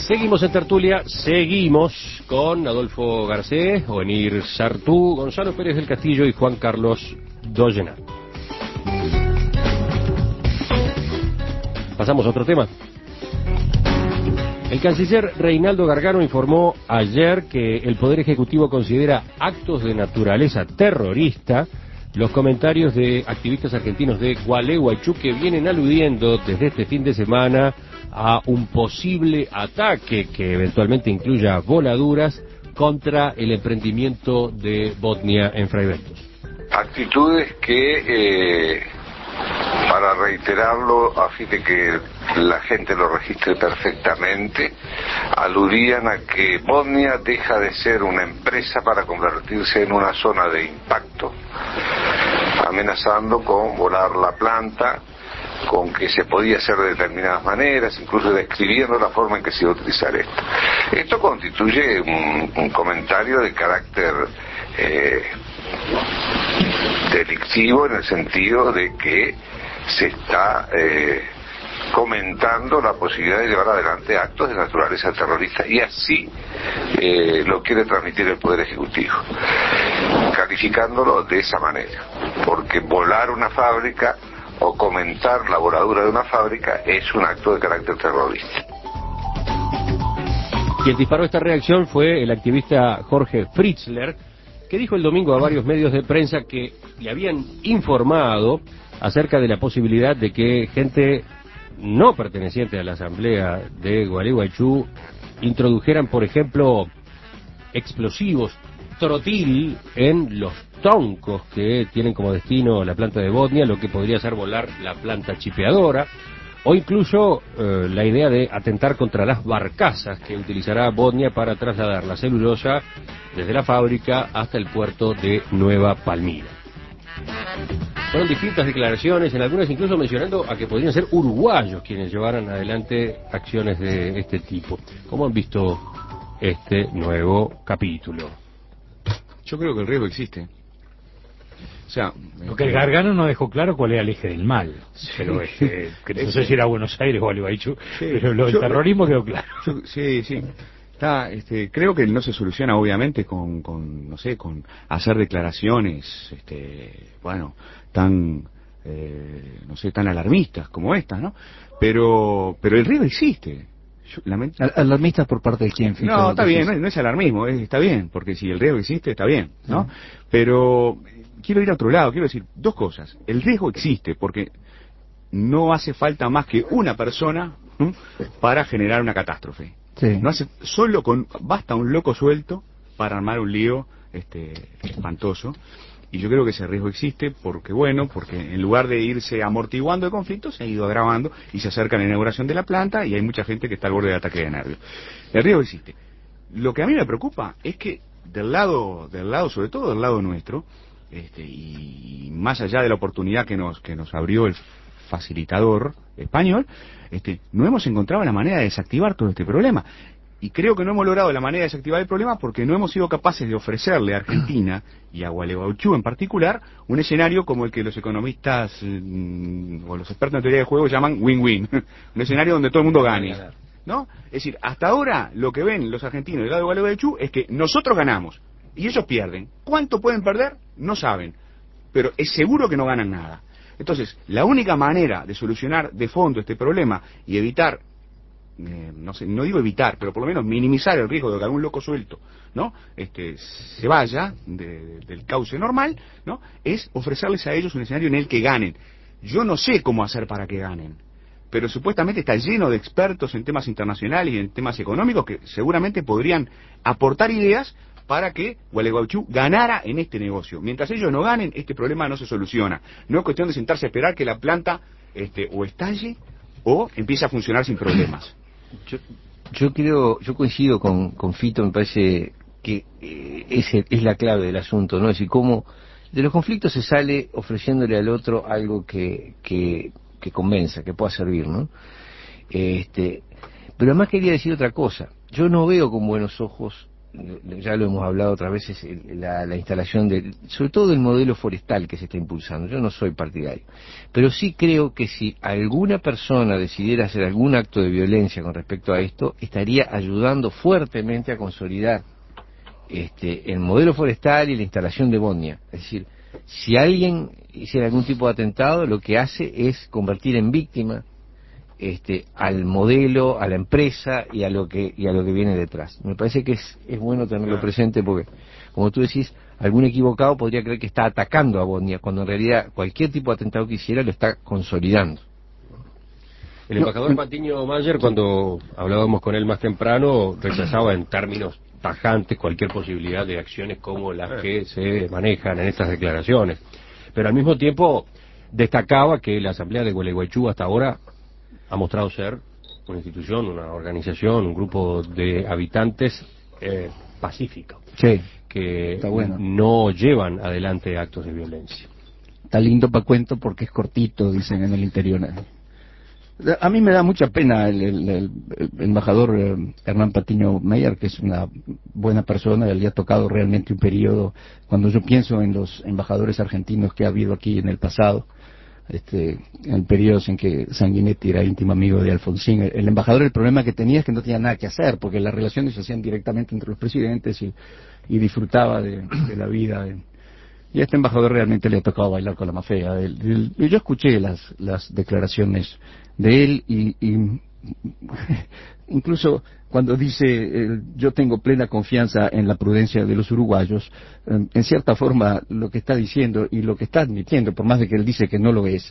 Seguimos en tertulia, seguimos con Adolfo Garcés, Ovenir Sartú, Gonzalo Pérez del Castillo y Juan Carlos Dollena. Pasamos a otro tema. El canciller Reinaldo Gargano informó ayer que el Poder Ejecutivo considera actos de naturaleza terrorista los comentarios de activistas argentinos de Gualeguaychú que vienen aludiendo desde este fin de semana a un posible ataque que eventualmente incluya voladuras contra el emprendimiento de Botnia en Fray Bentos. Actitudes que, para reiterarlo, a fin de que la gente lo registre perfectamente, aludían a que Botnia deja de ser una empresa para convertirse en una zona de impacto, amenazando con volar la planta, con que se podía hacer de determinadas maneras, incluso describiendo la forma en que se iba a utilizar esto. Esto constituye un comentario de carácter delictivo, en el sentido de que se está comentando la posibilidad de llevar adelante actos de naturaleza terrorista, y así lo quiere transmitir el Poder Ejecutivo, calificándolo de esa manera, porque volar una fábrica o comentar la voladura de una fábrica es un acto de carácter terrorista. Quien disparó esta reacción fue el activista Jorge Fritzler, que dijo el domingo a varios medios de prensa que le habían informado acerca de la posibilidad de que gente no perteneciente a la asamblea de Gualeguaychú introdujeran, por ejemplo, explosivos trotil en los troncos que tienen como destino la planta de Botnia, lo que podría hacer volar la planta chipeadora, o incluso la idea de atentar contra las barcazas que utilizará Botnia para trasladar la celulosa desde la fábrica hasta el puerto de Nueva Palmira. Fueron distintas declaraciones, en algunas incluso mencionando a que podrían ser uruguayos quienes llevaran adelante acciones de este tipo. ¿Cómo han visto este nuevo capítulo? Yo creo que el riesgo existe. O sea, porque el Gargano no dejó claro cuál era el eje del mal, sí, pero que no sé si era Buenos Aires o Gualeguaychú, sí, pero lo del terrorismo quedó claro. Sí. Está, creo que no se soluciona obviamente con no sé, con hacer declaraciones, tan, no sé, tan alarmistas como estas, ¿no? Pero el riesgo existe. ¿Alarmistas por parte de quién? No, está bien, no es alarmismo, está bien, porque si el riesgo existe, está bien, ¿no? Pero quiero ir a otro lado, quiero decir dos cosas. El riesgo existe porque no hace falta más que una persona para generar una catástrofe. Sí. No hace, basta un loco suelto para armar un lío espantoso. Y yo creo que ese riesgo existe porque en lugar de irse amortiguando el conflicto, se ha ido agravando y se acerca la inauguración de la planta y hay mucha gente que está al borde de ataque de nervios. El riesgo existe. Lo que a mí me preocupa es que del lado, sobre todo del lado nuestro, y más allá de la oportunidad que nos abrió el facilitador español, no hemos encontrado la manera de desactivar todo este problema. Y creo que no hemos logrado la manera de desactivar el problema porque no hemos sido capaces de ofrecerle a Argentina y a Gualeguaychú en particular un escenario como el que los economistas o los expertos en teoría de juego llaman win-win, un escenario donde todo el mundo gane, ¿no? Es decir, hasta ahora lo que ven los argentinos del lado de Gualeguaychú es que nosotros ganamos y ellos pierden. ¿Cuánto pueden perder? No saben, pero es seguro que no ganan nada. Entonces, la única manera de solucionar de fondo este problema y evitar, no digo evitar, pero por lo menos minimizar el riesgo de que algún loco suelto, ¿no? Se vaya del cauce normal, ¿no? Es ofrecerles a ellos un escenario en el que ganen. Yo no sé cómo hacer para que ganen, pero supuestamente está lleno de expertos en temas internacionales y en temas económicos que seguramente podrían aportar ideas para que Gualeguaychú ganara en este negocio. Mientras ellos no ganen, este problema no se soluciona. No es cuestión de sentarse a esperar que la planta o estalle o empiece a funcionar sin problemas. Yo coincido con Fito, me parece que es la clave del asunto, ¿no? Es decir, cómo de los conflictos se sale ofreciéndole al otro algo que convenza, que pueda servir, ¿no? Pero además quería decir otra cosa. Yo no veo con buenos ojos ya lo hemos hablado otras veces, la instalación sobre todo del modelo forestal que se está impulsando. Yo no soy partidario, pero sí creo que si alguna persona decidiera hacer algún acto de violencia con respecto a esto, estaría ayudando fuertemente a consolidar el modelo forestal y la instalación de Bosnia. Es decir, si alguien hiciera algún tipo de atentado, lo que hace es convertir en víctima al modelo, a la empresa y a lo que viene detrás. Me parece que es bueno tenerlo presente porque, como tú decís, algún equivocado podría creer que está atacando a Bosnia, cuando en realidad cualquier tipo de atentado que hiciera lo está consolidando. El embajador Patiño Mayer, cuando hablábamos con él más temprano, rechazaba en términos tajantes cualquier posibilidad de acciones como las que se manejan en estas declaraciones. Pero al mismo tiempo destacaba que la Asamblea de Gualeguaychú hasta ahora ha mostrado ser una institución, una organización, un grupo de habitantes pacíficos, sí, que bueno. no llevan adelante actos de violencia. Está lindo para cuento porque es cortito, dicen en el interior. A mí me da mucha pena el embajador Hernán Patiño Mayer, que es una buena persona, le ha tocado realmente un periodo, cuando yo pienso en los embajadores argentinos que ha habido aquí en el pasado, en periodos en que Sanguinetti era íntimo amigo de Alfonsín, el embajador, el problema que tenía es que no tenía nada que hacer, porque las relaciones se hacían directamente entre los presidentes y disfrutaba de la vida. Y a este embajador realmente le ha tocado bailar con la más fea. Yo escuché las declaraciones de él y incluso cuando dice yo tengo plena confianza en la prudencia de los uruguayos, en cierta forma lo que está diciendo y lo que está admitiendo, por más de que él dice que no lo es,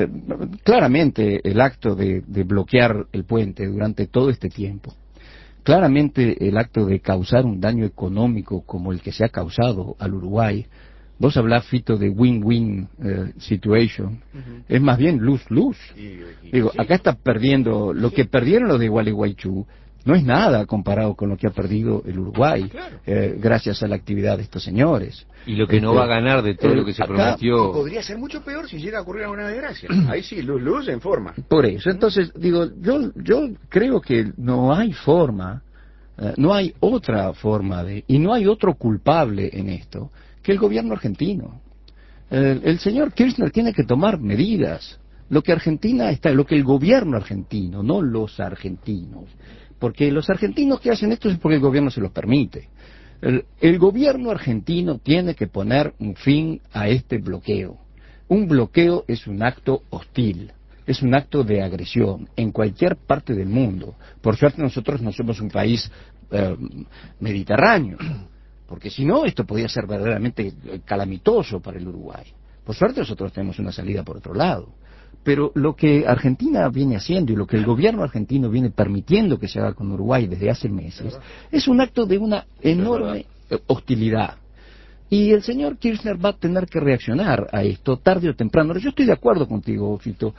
claramente el acto de bloquear el puente durante todo este tiempo, claramente el acto de causar un daño económico como el que se ha causado al Uruguay. Vos hablás, Fito, de win-win situation. Es más bien lose-lose. Digo, acá está perdiendo, lo que perdieron los de Gualeguaychú no es nada comparado con lo que ha perdido el Uruguay, gracias a la actividad de estos señores. Y lo que no va a ganar de todo lo que se prometió. Podría ser mucho peor si llega a ocurrir alguna desgracia. Ahí sí, luz en forma. Por eso, entonces, digo, yo creo que no hay forma, no hay otra forma y no hay otro culpable en esto que el gobierno argentino. El señor Kirchner tiene que tomar medidas. Lo que el gobierno argentino, no los argentinos, porque los argentinos que hacen esto es porque el gobierno se los permite. El gobierno argentino tiene que poner un fin a este bloqueo. Un bloqueo es un acto hostil, es un acto de agresión en cualquier parte del mundo. Por suerte nosotros no somos un país mediterráneo, porque si no, esto podría ser verdaderamente calamitoso para el Uruguay. Por suerte nosotros tenemos una salida por otro lado. Pero lo que Argentina viene haciendo y lo que el gobierno argentino viene permitiendo que se haga con Uruguay desde hace meses, es un acto de una enorme hostilidad. Y el señor Kirchner va a tener que reaccionar a esto tarde o temprano. Yo estoy de acuerdo contigo, Fito.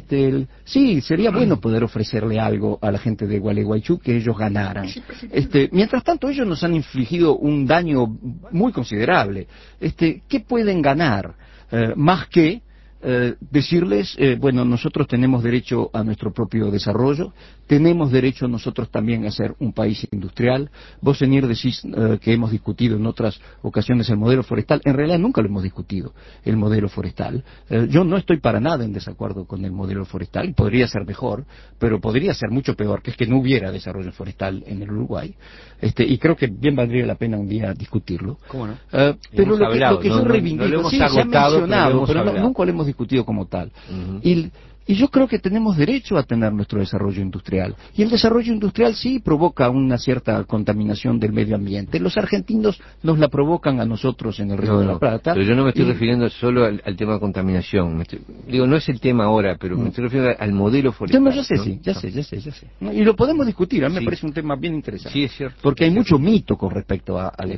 Sí, sería bueno poder ofrecerle algo a la gente de Gualeguaychú, que ellos ganaran. Mientras tanto, ellos nos han infligido un daño muy considerable. ¿Qué pueden ganar? Más que decirles, bueno, nosotros tenemos derecho a nuestro propio desarrollo, tenemos derecho nosotros también a ser un país industrial. Vos, Senir, decís que hemos discutido en otras ocasiones el modelo forestal. En realidad nunca lo hemos discutido, el modelo forestal. Yo no estoy para nada en desacuerdo con el modelo forestal, podría ser mejor, pero podría ser mucho peor, que es que no hubiera desarrollo forestal en el Uruguay. Y creo que bien valdría la pena un día discutirlo. ¿Cómo no? Pero lo que yo reivindico, sí, se ha mencionado, pero nunca lo hemos discutido como tal. Y yo creo que tenemos derecho a tener nuestro desarrollo industrial. Y el desarrollo industrial sí provoca una cierta contaminación del medio ambiente. Los argentinos nos la provocan a nosotros en el Río de la Plata. Pero yo no me estoy refiriendo solo al tema de contaminación. Digo, no es el tema ahora, pero me estoy refiriendo al modelo forestal. Ya sé. Y lo podemos discutir, a mí me parece un tema bien interesante. Sí, es cierto. Porque hay mucho mito con respecto al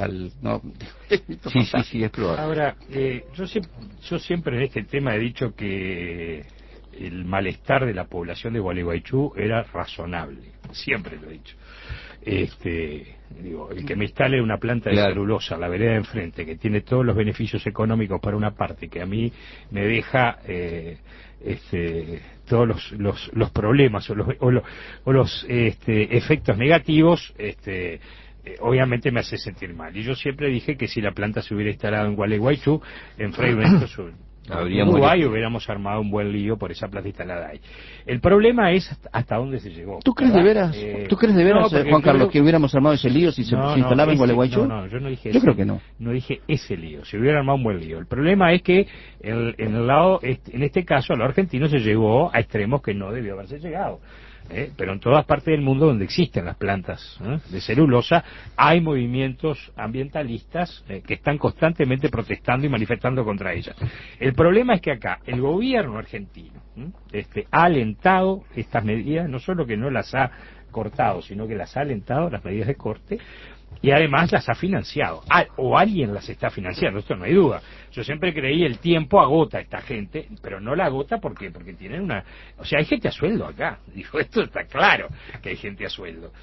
Sí, es probable. Ahora, yo siempre en este tema he dicho que el malestar de la población de Gualeguaychú era razonable, siempre lo he dicho. El que me instale una planta de celulosa, la vereda de enfrente, que tiene todos los beneficios económicos para una parte, que a mí me deja todos los problemas o los efectos negativos, obviamente me hace sentir mal. Y yo siempre dije que si la planta se hubiera instalado en Gualeguaychú, en Frei Benito Sur, Uruguay, hubiéramos armado un buen lío por esa planta instalada ahí. El problema es hasta dónde se llegó. ¿Tú crees de veras, Juan Carlos, que hubiéramos armado ese lío si se instalaba en Gualeguaychú? No, yo no dije eso. Yo creo que no. No dije ese lío, se hubiera armado un buen lío. El problema es que en este caso, a lo argentino se llegó a extremos que no debió haberse llegado. Pero en todas partes del mundo donde existen las plantas de celulosa hay movimientos ambientalistas que están constantemente protestando y manifestando contra ellas. El problema es que acá el gobierno argentino ha alentado estas medidas, no solo que no las ha cortado, sino que las ha alentado, las medidas de corte, y además las ha financiado, o alguien las está financiando, esto no hay duda. Yo siempre creí el tiempo agota a esta gente, pero no la agota porque tienen o sea, hay gente a sueldo acá, digo, esto está claro que hay gente a sueldo,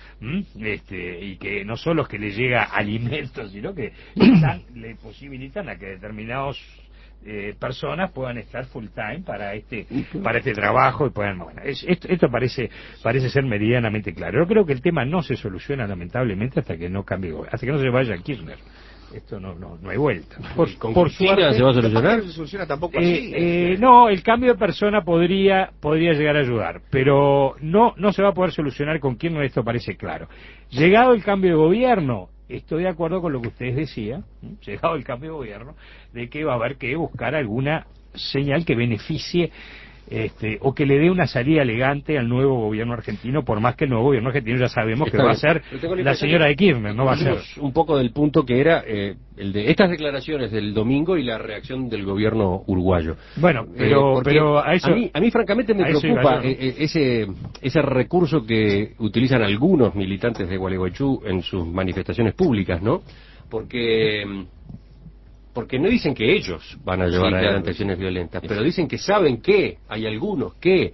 y que no solo es que le llega alimentos, sino que le posibilitan a que determinados personas puedan estar full time para este trabajo y puedan, esto parece ser medianamente claro. Yo creo que el tema no se soluciona lamentablemente hasta que no cambie, hasta que no se vaya Kirchner. Esto no hay vuelta. Por suerte se va a solucionar. No se soluciona tampoco así. No, el cambio de persona podría llegar a ayudar, pero no se va a poder solucionar con Kirchner, esto parece claro. Llegado el cambio de gobierno, estoy de acuerdo con lo que ustedes decían, llegado el cambio de gobierno, de que va a haber que buscar alguna señal que beneficie o que le dé una salida elegante al nuevo gobierno argentino, por más que el nuevo gobierno argentino ya sabemos que va a ser la señora de Kirchner, no va a ser. Un poco del punto que era el de estas declaraciones del domingo y la reacción del gobierno uruguayo. Bueno, pero a eso... A mí francamente me preocupa ese recurso que utilizan algunos militantes de Gualeguaychú en sus manifestaciones públicas, ¿no? Porque no dicen que ellos van a llevar adelante acciones violentas, pero dicen que saben que hay algunos que...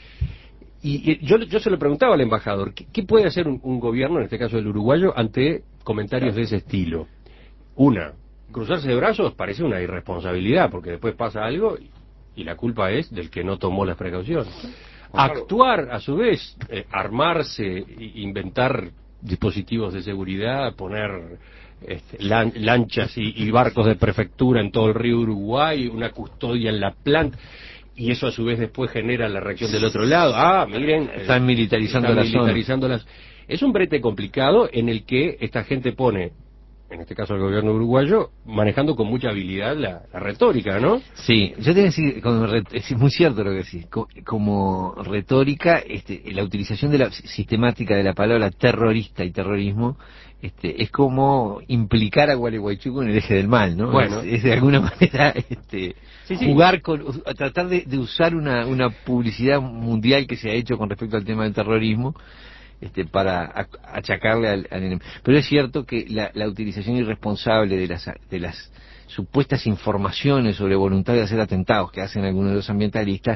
Y yo se lo preguntaba al embajador, ¿qué puede hacer un gobierno, en este caso el uruguayo, ante comentarios de ese estilo? Cruzarse de brazos parece una irresponsabilidad, porque después pasa algo y la culpa es del que no tomó las precauciones. Actuar, a su vez, armarse, inventar dispositivos de seguridad, poner lanchas y barcos de prefectura en todo el río Uruguay, una custodia en la planta, y eso a su vez después genera la reacción del otro lado. Miren, están militarizando la zona. Es un brete complicado en el que esta gente pone, en este caso el gobierno uruguayo, manejando con mucha habilidad la retórica, ¿no? Sí, yo te voy a decir, es muy cierto lo que decís, como retórica, la utilización sistemática de la palabra terrorista y terrorismo, es como implicar a Gualeguaychú con el eje del mal, ¿no? Bueno. Es de alguna manera, jugar tratar de usar una publicidad mundial que se ha hecho con respecto al tema del terrorismo, para achacarle al enemigo. Pero es cierto que la utilización irresponsable de las supuestas informaciones sobre voluntad de hacer atentados que hacen algunos de los ambientalistas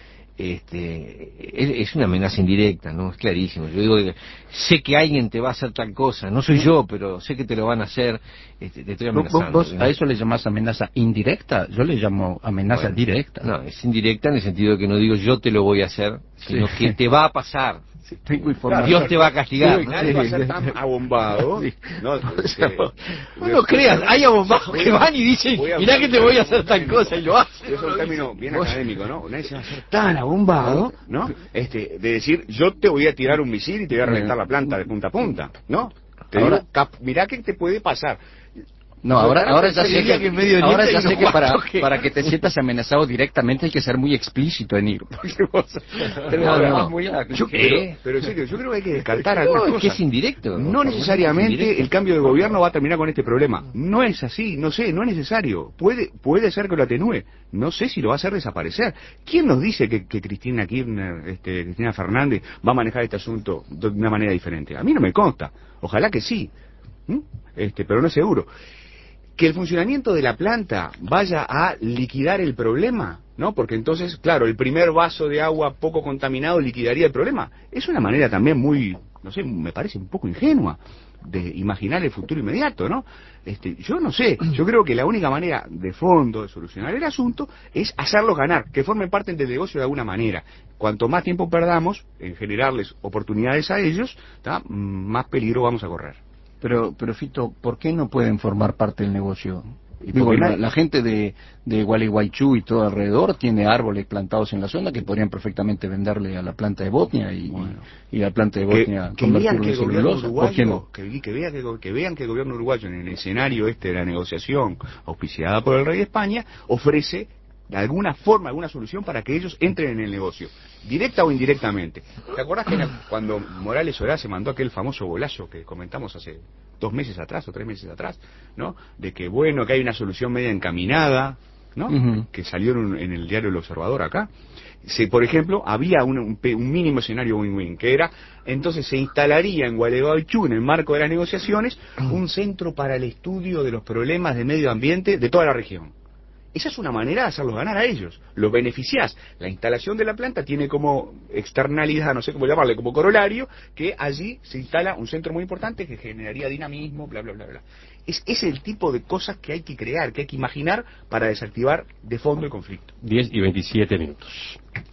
es una amenaza indirecta, ¿no? Es clarísimo. Yo digo, sé que alguien te va a hacer tal cosa, no soy yo, pero sé que te lo van a hacer, te estoy amenazando. ¿Vos a eso le llamás amenaza indirecta? Yo le llamo amenaza directa. No, es indirecta en el sentido de que no digo yo te lo voy a hacer, sino que te va a pasar. Tengo información. Dios te va a castigar. Nadie va a ser tan abombado. No creas, hay abombados que van y dicen, mirá que te voy a hacer tal cosa, y lo hacen. Es un término bien académico, ¿no? Nadie se va a ser tan abombado, ¿no? De decir, yo te voy a tirar un misil y te voy a reventar la planta de punta a punta, ¿no? Te digo, mirá qué te puede pasar. No, ahora ya sé que para que te sientas amenazado directamente hay que ser muy explícito en ir. Pero en serio, yo creo que hay que descartar algunas cosas. Que es indirecto. No necesariamente el cambio de gobierno va a terminar con este problema. No es así, no sé, no es necesario. Puede ser que lo atenúe. No sé si lo va a hacer desaparecer. ¿Quién nos dice que Cristina Kirchner, Cristina Fernández va a manejar este asunto de una manera diferente? A mí no me consta. Ojalá que sí. Pero no es seguro. Que el funcionamiento de la planta vaya a liquidar el problema, ¿no? Porque entonces, claro, el primer vaso de agua poco contaminado liquidaría el problema. Es una manera también muy, no sé, me parece un poco ingenua de imaginar el futuro inmediato, ¿no? Yo no sé, yo creo que la única manera de fondo de solucionar el asunto es hacerlos ganar, que formen parte del negocio de alguna manera. Cuanto más tiempo perdamos en generarles oportunidades a ellos, más peligro vamos a correr. Pero Fito, ¿por qué no pueden formar parte del negocio? ¿Y Digo, por qué no? la gente de Gualeguaychú y todo alrededor tiene árboles plantados en la zona que podrían perfectamente venderle a la planta de Bosnia y la planta de Bosnia que vean convertirlo que en el gobierno celulosa. ¿Por qué no? uruguayo, que vean que el gobierno uruguayo en el escenario de la negociación auspiciada por el rey de España ofrece de alguna forma, alguna solución para que ellos entren en el negocio, directa o indirectamente. ¿Te acordás que cuando Morales Orá se mandó aquel famoso golazo que comentamos hace 2 meses atrás o 3 meses atrás, ¿no? De que bueno, que hay una solución media encaminada, ¿no? Ujú. Que salió en el diario El Observador acá. Por ejemplo, había un mínimo escenario win-win, que era, entonces se instalaría en Gualeguaychú, en el marco de las negociaciones, un centro para el estudio de los problemas de medio ambiente de toda la región. Esa es una manera de hacerlos ganar a ellos. Los beneficiás. La instalación de la planta tiene como externalidad, no sé cómo llamarle, como corolario, que allí se instala un centro muy importante que generaría dinamismo, bla, bla, bla, bla. Es el tipo de cosas que hay que crear, que hay que imaginar para desactivar de fondo el conflicto. 10:27.